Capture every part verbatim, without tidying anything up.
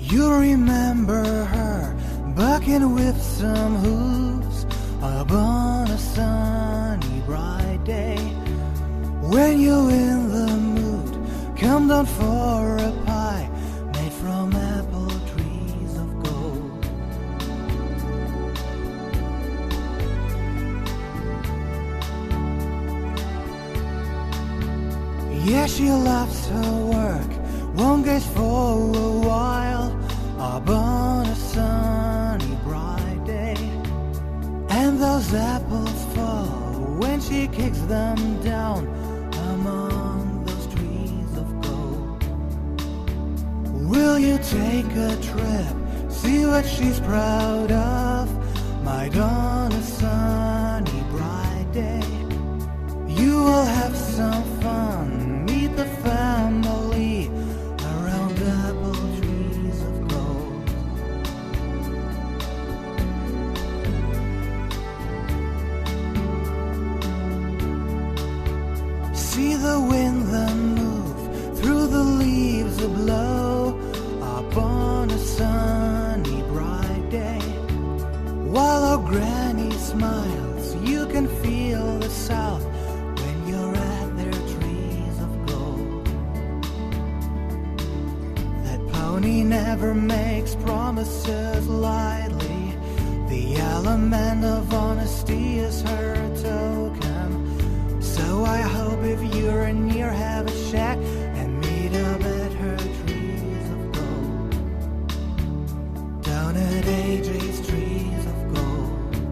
You remember her bucking with some hooves up on a sunny bright day. When you're in the mood, come down for a pie made from apple trees of gold. Yeah, she loves her work, won't gaze for a while up on a sunny bright day. And those apples fall when she kicks them down among those trees of gold. Will you take a trip, see what she's proud of, might on a sunny bright day? You will have some fun, meet the family around apple trees of gold. See the wind then move through the leaves a blow up on a sunny bright day. While our granny smiles, you can feel the south when you're at their trees of gold. That pony never makes promises lightly. The element of honesty is her token. So I hope if you're near, have a chat and meet up at her trees of gold. Down at A J's trees of gold.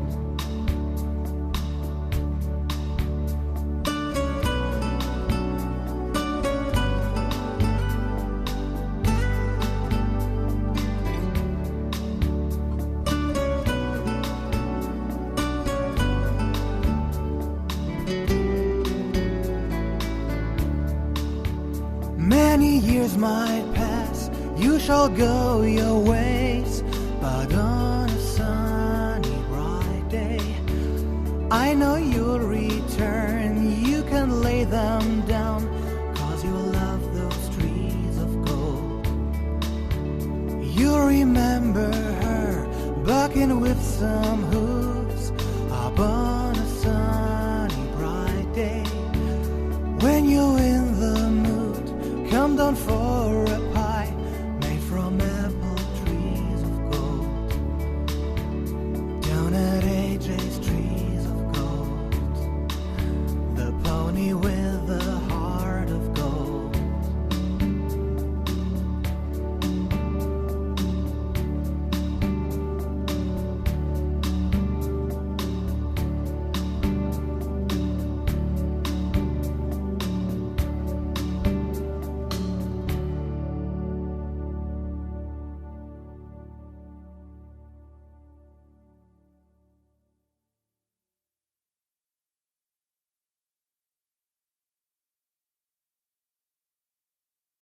Many years might pass, you shall go your ways, but on a sunny bright day, I know you'll return. You can lay them down, cause you love those trees of gold. You remember her bucking with some hooves up on a sunny bright day. When you're in the mood, come down for a